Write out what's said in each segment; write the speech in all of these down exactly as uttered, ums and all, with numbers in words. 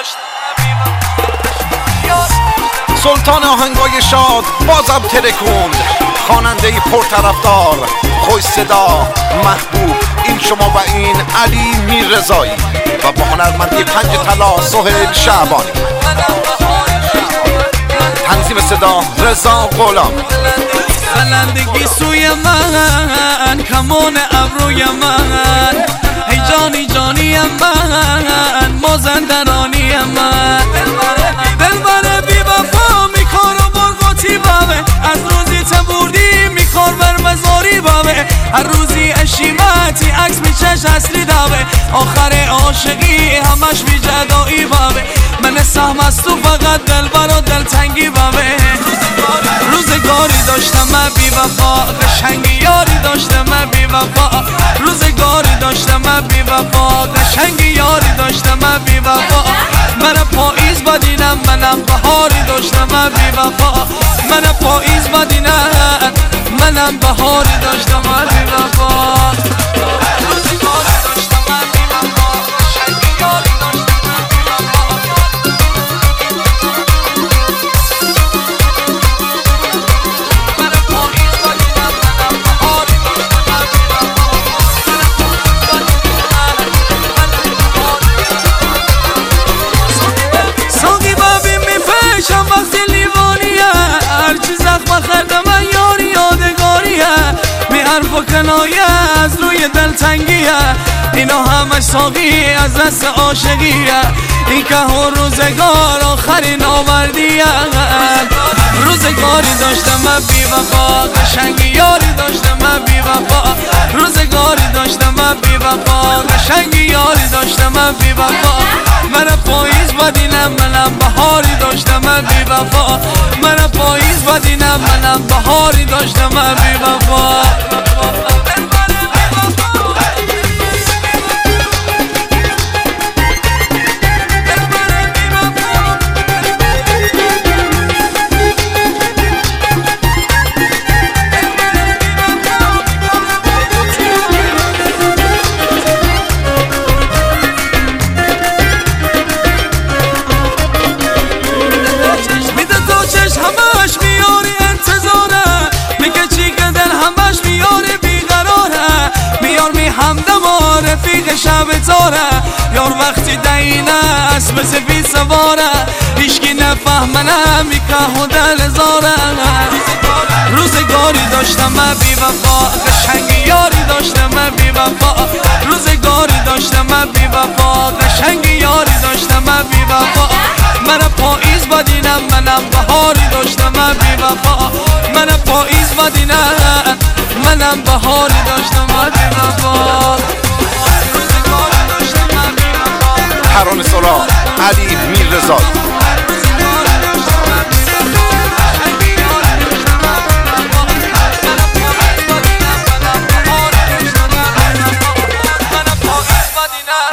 سلطان آهنگای شاد بازم ترکوند، خواننده پرطرفدار، خوش صدا، محبوب، این شما و این علی میررضایی و با هنرمندی پنج طلا سهیل شعبانی. تنظیم صدا رضا غلام. بلندگی سوی من، کمان ابروی من، ای جانی جانی من، مازندرانی من، دلبر بی وفا میکار و برگاتی بامه، از روزی تبوردی میکار بر مزاری بامه، هر روزی اشیمتی عکس میچش اصلی دامه، آخر عاشقی همش بی جدایی بامه، من سهم از تو فقط دلبر و دلتنگی بامه. روزگاری داشتم من بی وفا، قشنگی یاری داشتم من بی وفا، روزگاری داشتم من بی وفا، قشنگی یاری داشتم من بی وفا، من پاییز بدینم منم بهاری داشتم من بی وفا، من پاییز بدینم منم بهاری داشتم من بی وفا. روزگاری داشتم من بی وفا، قشنگی یاری داشتم من بی وفا، کنایه از روی دلتنگیه، اینا همش ساقی از دست عاشقیه، این که هر روزگار آخرین آوردیه. روزگاری داشتم من بی وفا، قشنگی یاری داشتم من بی وفا، روزگاری داشتم من بی وفا، قشنگی یاری داشتم من بی وفا، من پاییز بدینم منم بهاری داشتم من بی وفا، من پاییز بدینم منم بهاری داشتم من بی وفا. رفیق شب تاره یار وقتی دینه اسب سفید سواره، هیچکی نفهمنه میکه و دل زاره. روزگاری داشتم من بی وفا، قشنگی یاری داشتم من بی وفا، روزگاری داشتم من بی وفا، قشنگی یاری داشتم من بی وفا، من پاییز بدینم منم بهاری داشتم من بی وفا، من پاییز بدینم منم بهاری داشتم من بی وفا. ترانه سرا علی میررضایی.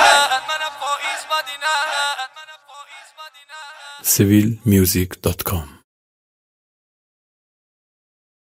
سیویل میوزیک دات کام